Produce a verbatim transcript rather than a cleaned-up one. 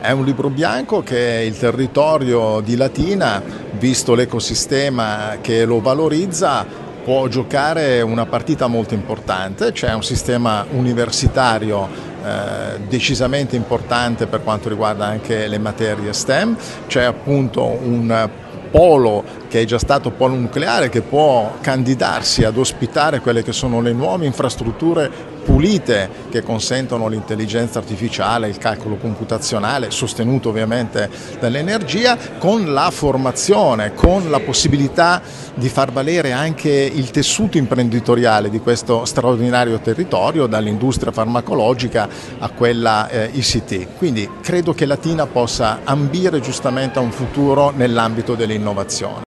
È un libro bianco che il territorio di Latina, visto l'ecosistema che lo valorizza, può giocare una partita molto importante. C'è un sistema universitario eh, decisamente importante per quanto riguarda anche le materie STEM, c'è appunto un polo che è già stato polo nucleare che può candidarsi ad ospitare quelle che sono le nuove infrastrutture pulite che consentono l'intelligenza artificiale, il calcolo computazionale, sostenuto ovviamente dall'energia, con la formazione, con la possibilità di far valere anche il tessuto imprenditoriale di questo straordinario territorio, dall'industria farmacologica a quella eh, I C T. Quindi credo che Latina possa ambire giustamente a un futuro nell'ambito dell'innovazione.